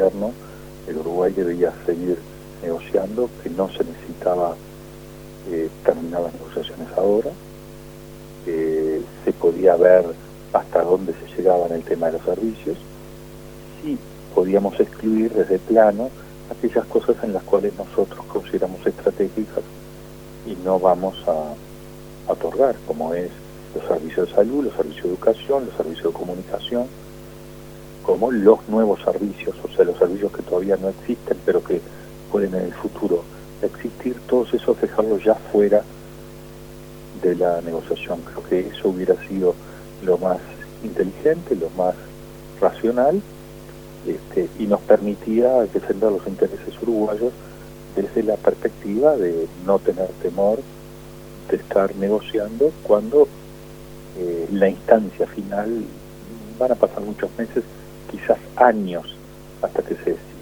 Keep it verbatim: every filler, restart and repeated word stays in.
gobierno, el Uruguay debía seguir negociando, que no se necesitaba eh, terminar las negociaciones ahora, que se podía ver hasta dónde se llegaba en el tema de los servicios, sí podíamos excluir desde plano aquellas cosas en las cuales nosotros consideramos estratégicas y no vamos a, a otorgar, como es los servicios de salud, los servicios de educación, los servicios de comunicación, como los nuevos servicios, o sea, los servicios que todavía no existen, pero que pueden en el futuro existir, todos esos dejarlos ya fuera de la negociación. Creo que eso hubiera sido lo más inteligente, lo más racional, este, y nos permitía defender los intereses uruguayos desde la perspectiva de no tener temor de estar negociando cuando eh, la instancia final van a pasar muchos meses, quizás años, hasta que se